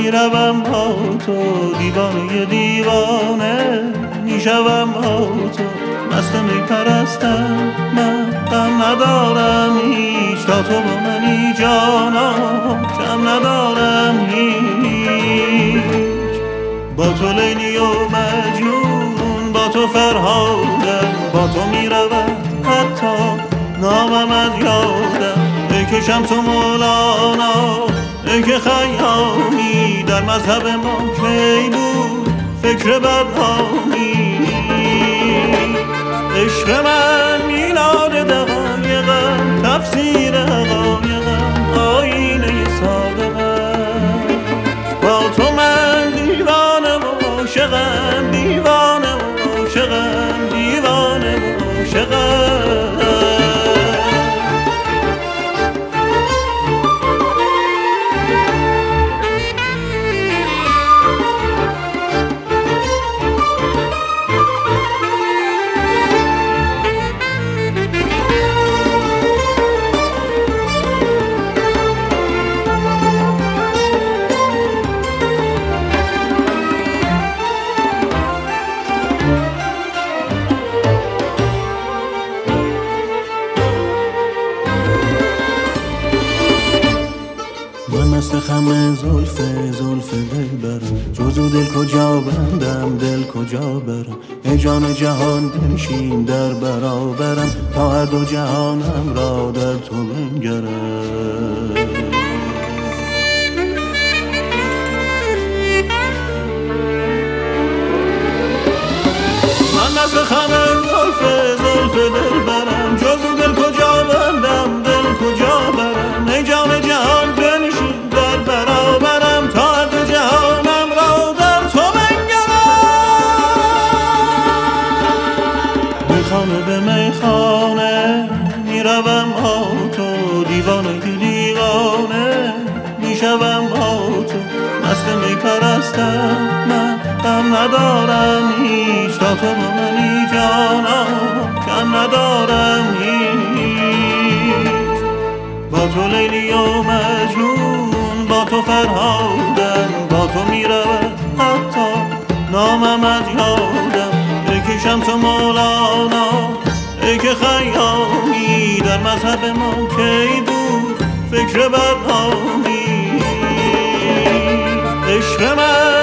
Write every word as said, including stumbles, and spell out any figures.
میروم با تو دیوانه دیوانه میشوم با تو مست می پرستم من غم ندارم هیچ تا تو با منی جانا کم ندارم هیچ با تو لیلی و مجنون با تو فرهادم با تو میروم حتی نامم از یادم ای که شمس و مولانا ای که خیامی در مذهب ما کی بود فکر بدنامی عشق من میلاد دقایقم تفسیر حقایقم آینه صادقم با تو من دیوانه و عاشقم دیوانه و عاشقم دیوانه و عاشقم مست خم زلفه زلفه دل برم جزو دل کجا بندم دل کجا برم ای جان جهان بنشین در برابرم تا هر دو جهانم را در تو بنگرم من مست خم زلفه زلفه دل برم جزو دل کجا بندم دل کجا برم ای جان جهان بنشین برابرم تا دو جهانم را در تو بنگرم میخانه به میخانه میروم با تو دیوانه دیوانه میشوم با تو مست میپرستم من غم ندارم هیچ تا تو با منی جانا کم ندارم هیچ با تو لیلی و مجنون با تو فرهادم با تو میروم حتی نامم از یادم ای که شمس و مولانا ای که خیامی در مذهب ما کی بود فکر بدنامی عشق من